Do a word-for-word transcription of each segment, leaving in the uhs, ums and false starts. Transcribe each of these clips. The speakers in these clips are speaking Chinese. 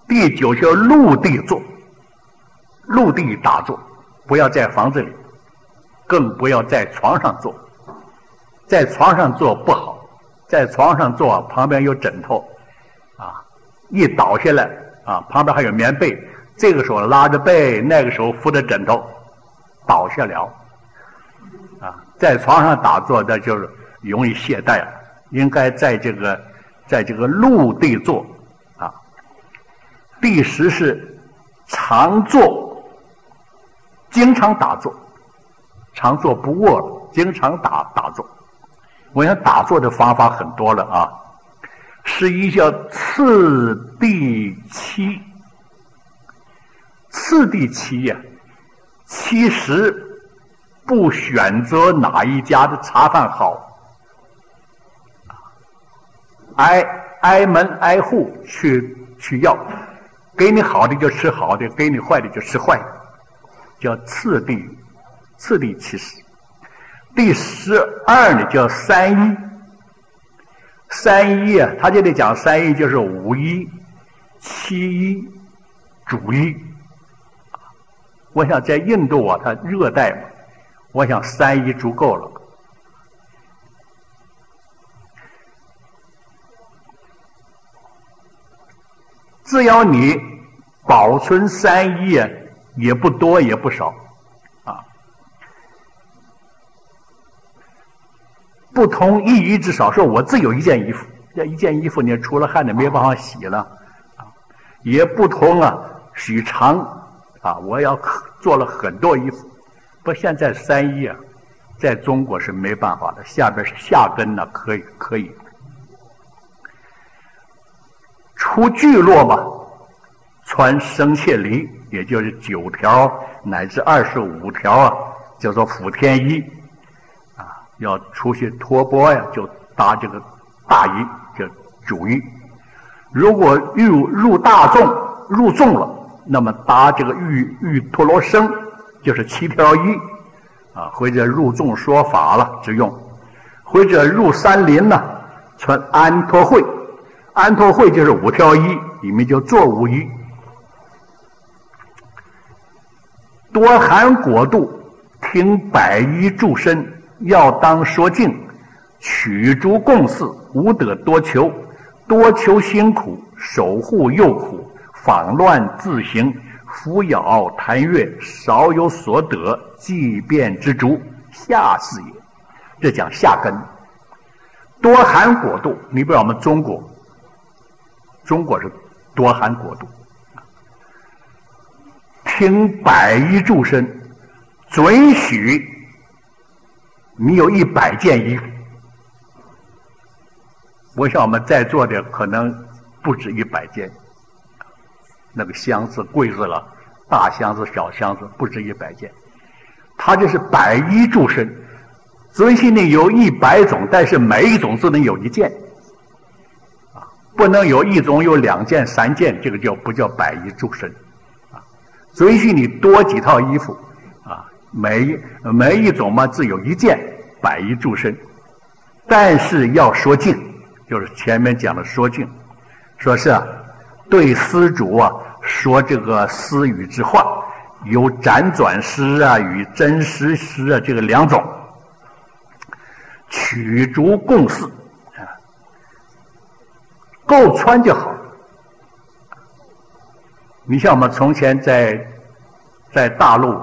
第九就陆地坐，陆地打坐，不要在房子里，更不要在床上坐。在床上坐不好，在床上坐旁边有枕头，啊，一倒下来啊，旁边还有棉被，这个时候拉着被，那个时候扶着枕头，倒下了。啊，在床上打坐的就是容易懈怠了，应该在这个在这个陆地坐啊。第十是常坐，经常打坐，常坐不卧了，经常打打坐。我想打坐的方法很多了啊。十一叫次第七，次第七呀、啊，其实不选择哪一家的茶饭好，挨挨门挨户去去要，给你好的就吃好的，给你坏的就吃坏的，叫次第次第其实。第十二呢叫三一，三一啊，他这里讲三一就是五一、七一、主一。我想在印度啊，它热带嘛，我想三一足够了。只要你保存三一啊，也不多也不少。不同一衣之少，说我自有一件衣服，这一件衣服你出了汗的没办法洗了，啊，也不同啊许长啊，我要做了很多衣服。不，现在三一啊，在中国是没办法的，下边是下根呢，可以可以。出聚落嘛，穿生切梨，也就是九条乃至二十五条啊，叫做辅天衣。要出去托钵呀，就搭这个大衣，叫主衣。如果入入大众入众了，那么搭这个玉玉陀罗僧，就是七条衣啊，或者入众说法了之用，或者入山林呢，穿安托会，安托会就是五条衣，里面就做五衣。多含果度，听百衣助身。要当说尽，取诸共事，无得多求，多求辛苦，守护又苦，访乱自行，扶咬谈悦，少有所得，即便之足，下士也。这讲下根。多含果度，你比如我们中国，中国是多含果度，听百衣助身，准许你有一百件衣服，我想我们在座的可能不止一百件，那个箱子、柜子了，大箱子、小箱子，不止一百件。它就是百衣助身，准许你有一百种，但是每一种只能有一件，啊，不能有一种有两件、三件，这个叫不叫百衣助身？啊，准许你多几套衣服。每每一种嘛只有一件，百衣助身，但是要说尽，就是前面讲的说尽，说是啊，对施主啊说这个私语之话，有辗转诗啊与真实诗啊这个两种，取诸共事啊，够穿就好。你像我们从前在在大陆。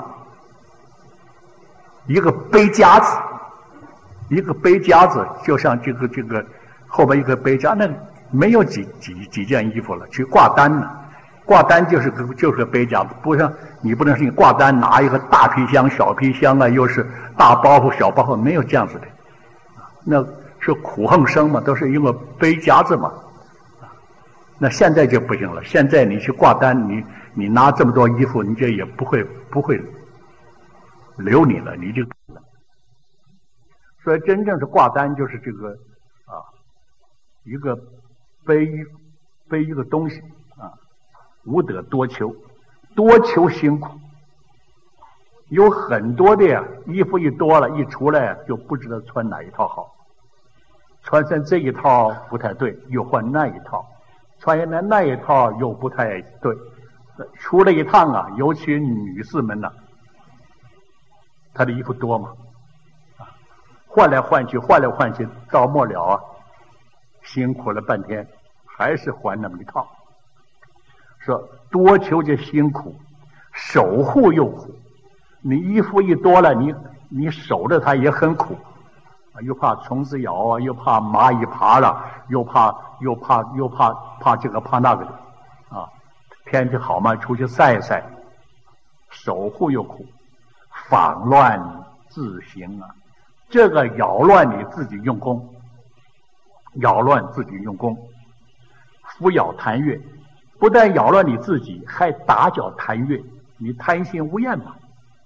一个背夹子，一个背夹子，就像这个这个后边一个背夹，那没有几几几件衣服了，去挂单呢。挂单就是个就是个背夹子，不像你不能是你挂单拿一个大皮箱、小皮箱啊，又是大包袱、小包袱，没有这样子的。那是苦行僧嘛，都是因为背夹子嘛。那现在就不行了，现在你去挂单，你你拿这么多衣服，你这也不会不会。留你了，你就了。所以真正是挂单，就是这个啊，一个背背一个东西啊，无得多求，多求辛苦。有很多的呀，衣服一多了，一出来就不知道穿哪一套好，穿上这一套不太对，又换那一套， 穿原来那一套又不太对。出了一趟啊，尤其女士们呢、啊，她的衣服多嘛，啊，换来换去，换来换去，到末了啊，辛苦了半天，还是还那么一套。说多求这辛苦，守护又苦。你衣服一多了，你你守着它也很苦，又怕虫子咬啊，又怕蚂蚁爬了，又怕又怕又怕怕这个怕那个的，啊。天气好嘛，出去晒一晒，守护又苦，访乱自行啊，这个扰乱你自己用功，扰乱自己用功，扶摇弹乐，不但扰乱你自己，还打搅弹乐，你贪心无厌嘛。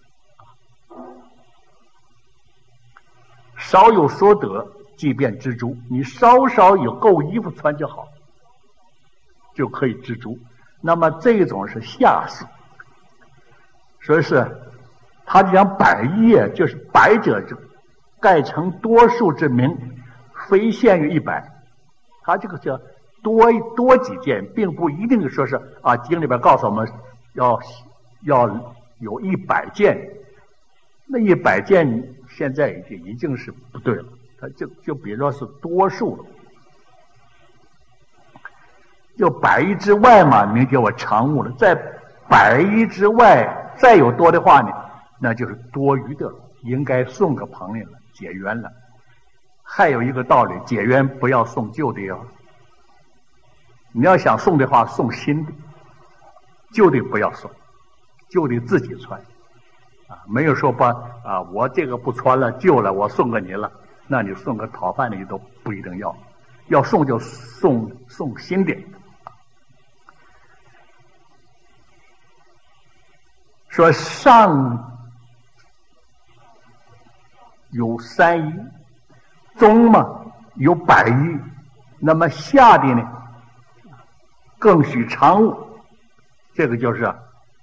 少有所得，即便知足，你稍稍有够衣服穿就好，就可以知足。那么这种是下士，所以是他讲百业，就是百者盖成多数之名，非限于一百。他这个叫多多几件，并不一定说是啊，经里边告诉我们要要有一百件，那一百件现在已经已经是不对了，他就就比如说是多数了。就百亿之外嘛，名叫我常务了。在百亿之外再有多的话呢，那就是多余的了，应该送给朋友了，解缘了。还有一个道理，解缘不要送旧的哟。你要想送的话，送新的，旧的不要送，旧的自己穿啊，没有说把啊我这个不穿了，旧了我送给你了，那你送个讨饭的你都不一定要，要送就送送新的。说上有三亿，中嘛有百亿，那么下的呢更许常务，这个就是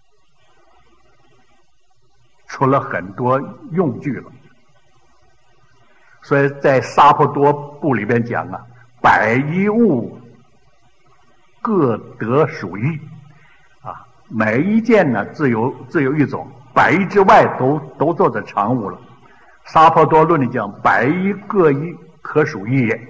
出了很多用具了。所以在沙婆多部里边讲啊，百亿物各得属一啊，每一件呢自有自有一种，百亿之外都都做着常务了。沙婆多论里讲，百亿各一可属一也。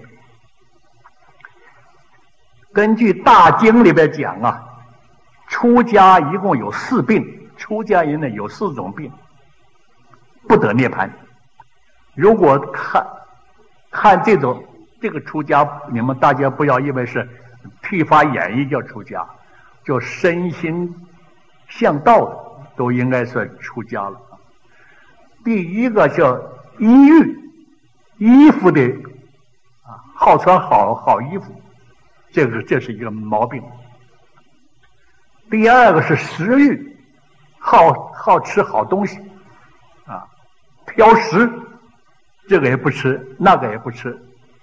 根据大经里边讲啊，出家一共有四病，出家人呢有四种病不得涅槃。如果看看这种这个出家，你们大家不要因为是剃发演绎叫出家，就身心向道的都应该算出家了。第一个叫衣欲，衣服的啊，好穿好好衣服，这个这是一个毛病。第二个是食欲，好好吃好东西啊，挑食，这个也不吃，那个也不吃。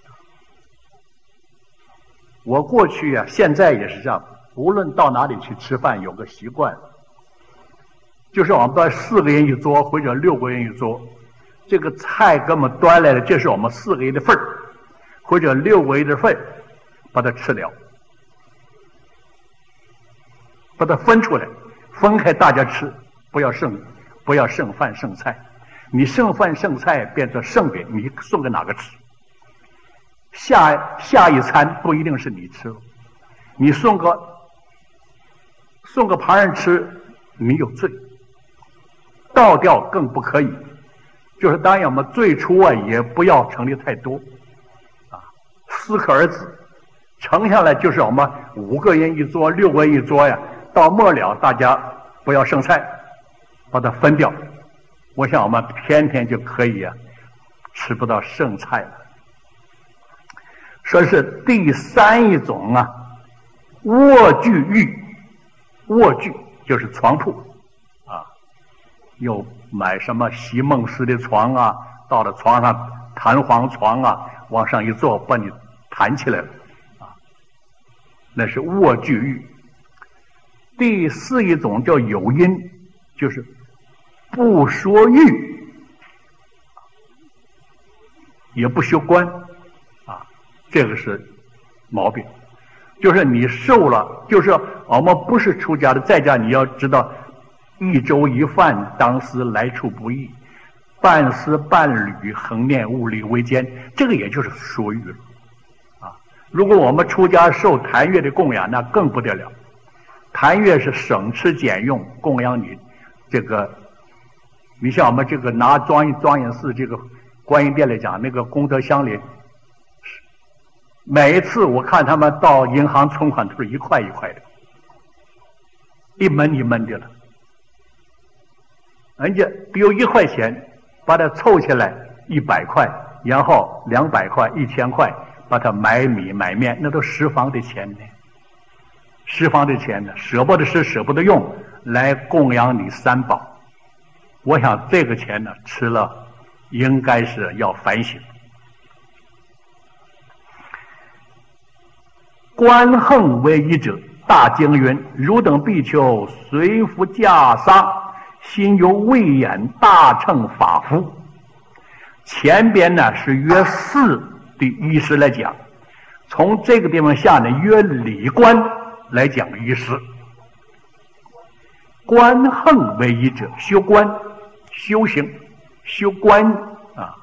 我过去啊，现在也是这样，无论到哪里去吃饭，有个习惯，就是我们到四个人一桌或者六个人一桌，这个菜给我们端来了，这是我们四个人的份儿，或者六个人的份儿，把它吃了，把它分出来，分开大家吃，不要剩，不要剩饭剩菜。你剩饭剩菜变成剩给你送给哪个吃？下下一餐不一定是你吃，你送个送个旁人吃，你有罪。倒掉更不可以，就是当然我们最初啊也不要盛的太多啊，适可而止。盛下来就是我们五个人一桌，六个人一桌呀，到末了大家不要剩菜，把它分掉。我想我们天天就可以啊吃不到剩菜了。说是第三一种啊，卧具欲，卧具就是床铺啊，又买什么席梦思的床啊，到了床上弹簧床啊，往上一坐把你弹起来了啊，那是卧具欲。第四一种叫有因，就是不说欲，也不修观啊，这个是毛病。 就是你受了，就是我们不是出家的，在家你要知道，一粥一饭，当思来处不易，半丝半缕，恒念物力维艰，这个也就是说喻了啊。如果我们出家受檀越的供养，那更不得了。檀越是省吃俭用供养你，这个，你像我们这个拿庄严庄严寺这个观音殿来讲，那个功德箱里，每一次我看他们到银行存款都是一块一块的，一门一门的了。人家比如一块钱，把它凑起来一百块，然后两百块、一千块，把它买米买面，那都十方的钱呢，十方的钱呢，舍不得吃，舍不得用，来供养你三宝。我想这个钱呢，吃了应该是要反省。观横为一者，大经云：汝等比丘随服袈裟，心有慧眼，大乘法夫。前边呢是约四的意思来讲，从这个地方下呢约理观来讲意思。观横为一者，修观修行修观啊。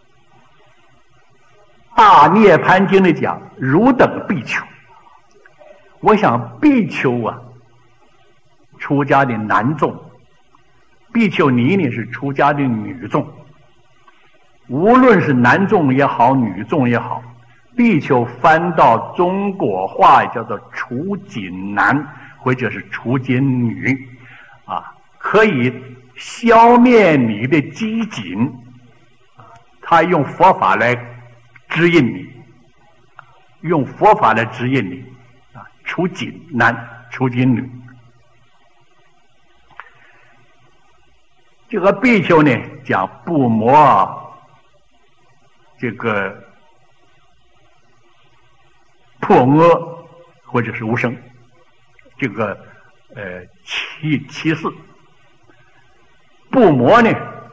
大涅盘经里讲汝等比丘，我想比丘啊，出家的男众，比丘尼呢是出家的女众。无论是男众也好，女众也好，比丘翻到中国话叫做出锦男或者是出锦女啊，可以消灭你的机警，他用佛法来指引你，用佛法来指引你啊，出锦男出锦女。这个比丘呢讲不磨这个破阿或者是无声，这个呃其其次。不磨呢，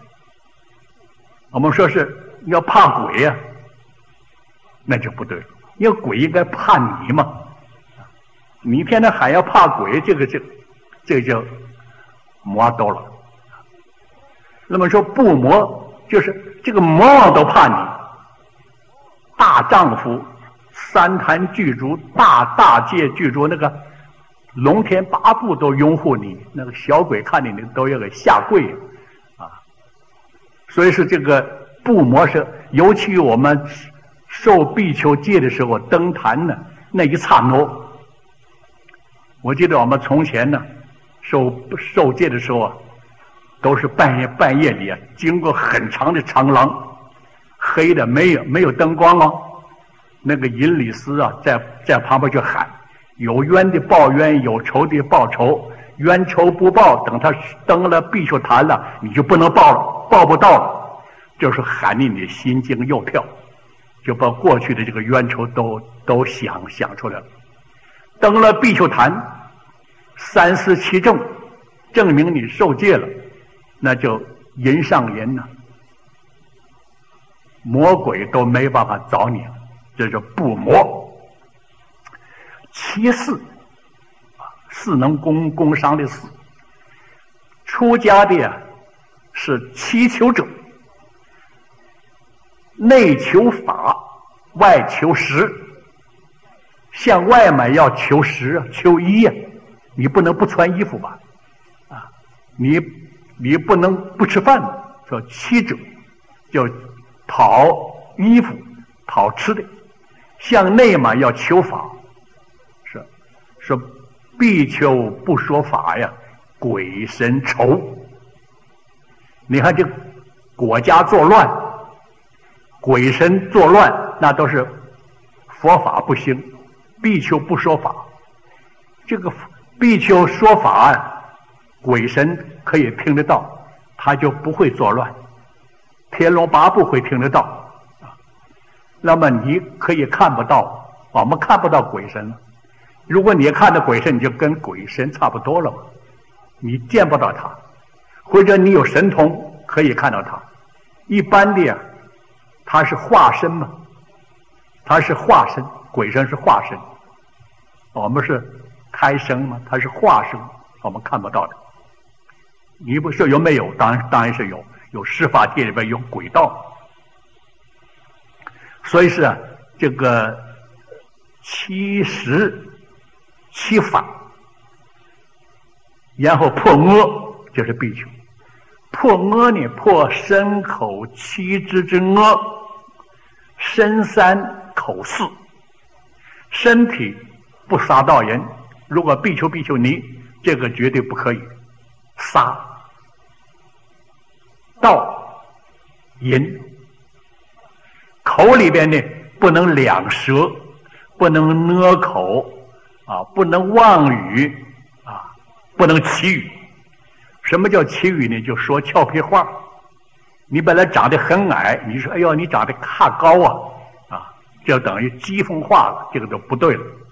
我们说是要怕鬼呀、啊，那就不对了，因为鬼应该怕你嘛，你天天还要怕鬼，这个这这就魔多了。那么说不磨，就是这个魔王都怕你，大丈夫三坛具足，大大戒具足，那个龙天八部都拥护你，那个小鬼看见你都要给下跪啊！所以说这个不磨是，尤其我们受比丘戒的时候登坛呢，那一刹那，我记得我们从前呢受受戒的时候啊，都是半夜半夜里啊，经过很长的长廊，黑的没有没有灯光哦，那个引理师啊在在旁边就喊。有冤的报冤，有仇的报仇，冤仇不报，等他登了比丘坛了，你就不能报了，报不到了，就是喊你的心惊肉跳，就把过去的这个冤仇都都想想出来了。登了比丘坛，三思其正，证明你受戒了，那就人上人呢、啊，魔鬼都没办法找你了，这就不魔。其四，四能攻攻伤的四，出家的呀是祈求者，内求法，外求实。向外面要求实啊，求衣呀、啊，你不能不穿衣服吧？啊，你你不能不吃饭，说祈者，就讨衣服、讨吃的。向内嘛要求法。说比丘不说法呀，鬼神愁。你看这国家作乱，鬼神作乱，那都是佛法不行。比丘不说法，这个比丘说法啊，鬼神可以听得到，他就不会作乱。天龙八部会听得到啊。那么你可以看不到，我们看不到鬼神。如果你看到鬼神，你就跟鬼神差不多了嘛，你见不到他，或者你有神通可以看到他。一般的呀，他是化身嘛，他是化身，鬼神是化身我们是开声嘛，它是化声，我们看不到的。你不说有没有？当然当然是有，有十法界里边有轨道。所以是啊，这个七十七法，然后破阿就是比丘。破阿呢，破身口七支之阿，身三口四，身体不杀到人。如果比丘比丘尼，这个绝对不可以杀。盗淫，口里边呢不能两舌，不能讷口啊，不能妄语啊，不能绮语。什么叫绮语呢？就说俏皮话。你本来长得很矮，你说哎呦你长得卡高啊啊，就等于讥讽话了，这个就不对了。